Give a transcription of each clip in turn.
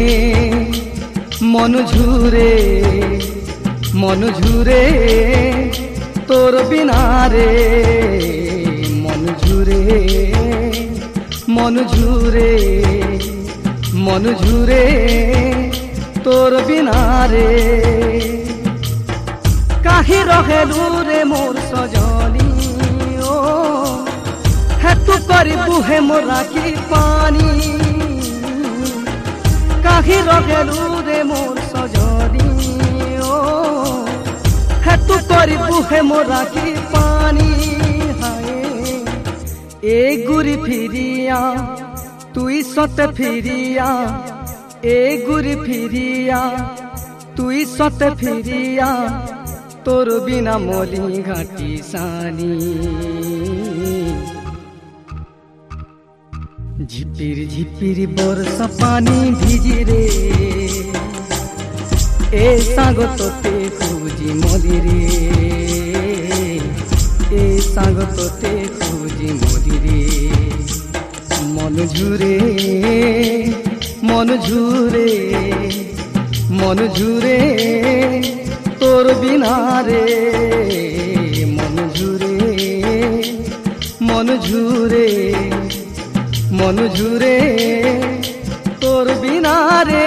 মন ঝুরে তোর বিনা রে মন ঝুরে তোর বিনা রে কাহি রহেলু রে মোর সজনী ও হেতু করিবু হে মোর রাখি পানি কাহি রহেলু রে মোর সজনী ও হেতু করিবু হে মোর রাখি পানি হায় এ গুরি ফিরিয়া তুই সতে ফিরিয়া এ গুরি ফিরিয়া তুই সতে ফিরিয়া তোর বিনা মলি ঘাটি সানি ঝিপির ঝিপির বর্ষা পানি ভিজি রে এ সাগ তোতে খুঁজি মলি রে এ সাগ তোতে খুঁজি মলি রে মন ঝুরে তোর বিনা রে মন ঝুরে তোর বিনা রে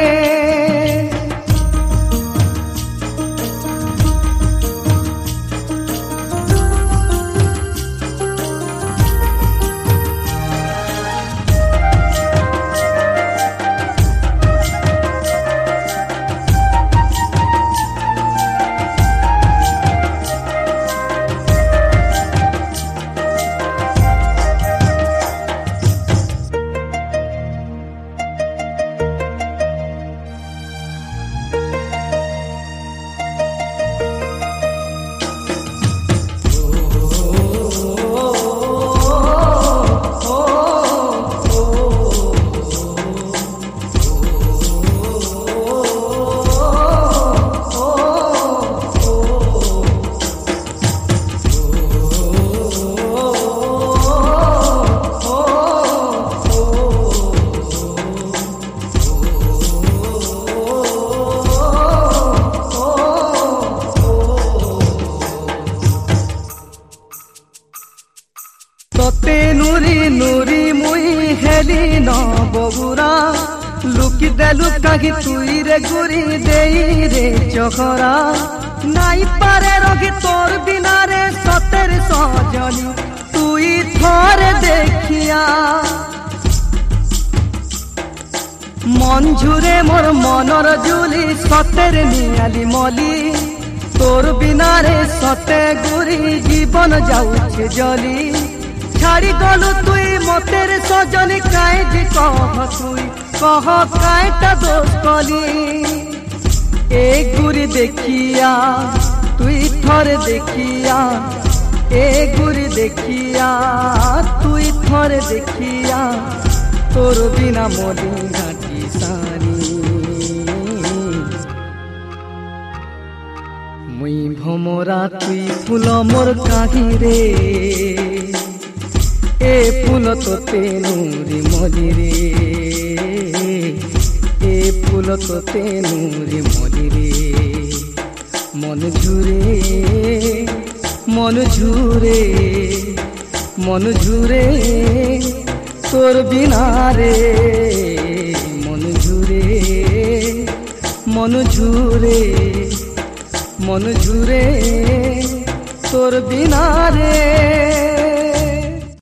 তোতে নুরি নুরি মুই হেলি ন বগুরা লুকি দেলু কাহি তুই রে গুরি দেই রে চখরা নাই পারে রগি তোর বিনা রে সতের সজনী তুই থরে দেখিয়া মন ঝুরে মোর মনর জুলি সতের নিয়ালি মলি তোর বিনা রে সতে গুরি জীবন যাউছে জলি ছাড়ি গলু তুই মতের সজনী কাই যে কহ তুই কহ কাইটা দোষ কলি এ গুরি দেখিয়া তুই থরে দেখিয়া এ গুরি দেখিয়া তুই থরে দেখিয়া তোর বিনা মলি ঘাটি সানি মুই ভমরা তুই ফুল মোর কাহি রে এ ফুল তোতে নুরি মলি রে এ ফুল তোতে নুরি মলি রে মন ঝুরে তোর বিনা রে মন ঝুরে তোর বিনা রে